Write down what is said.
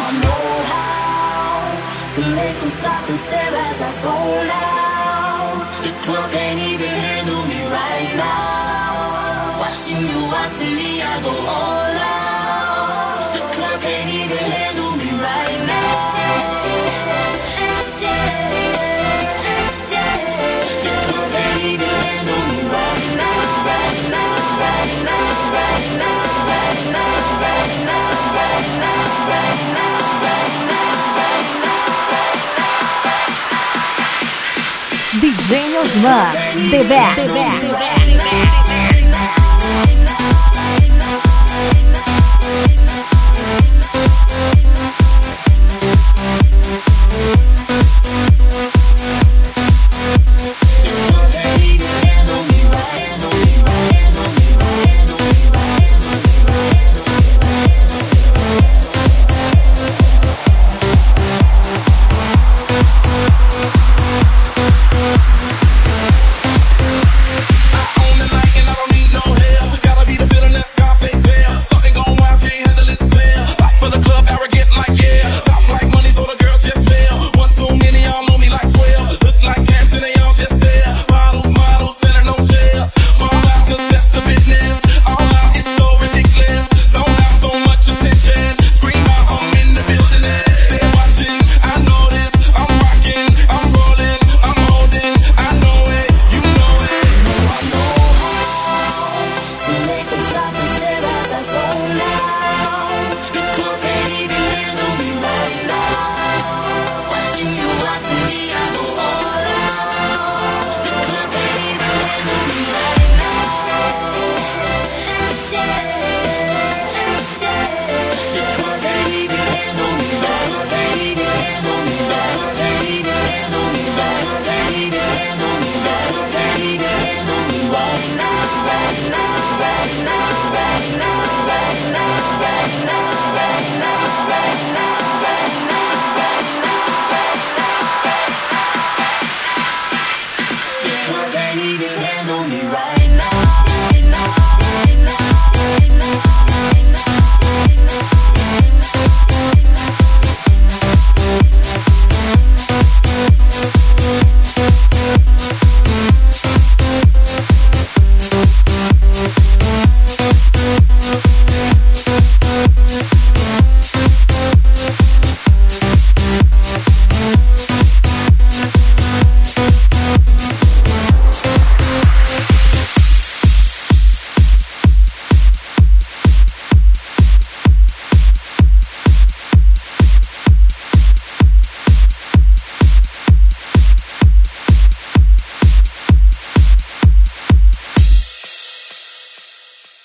I know how to make them stop and stare as I zone out. The club can't even handle me right now. Watching me, I go all out. The club can't even handle me right now. The club can't even handle me right now. Right now, right now, right now, right now, right now, right now, right now, right now, right now, right now. DJ Osman, The Best.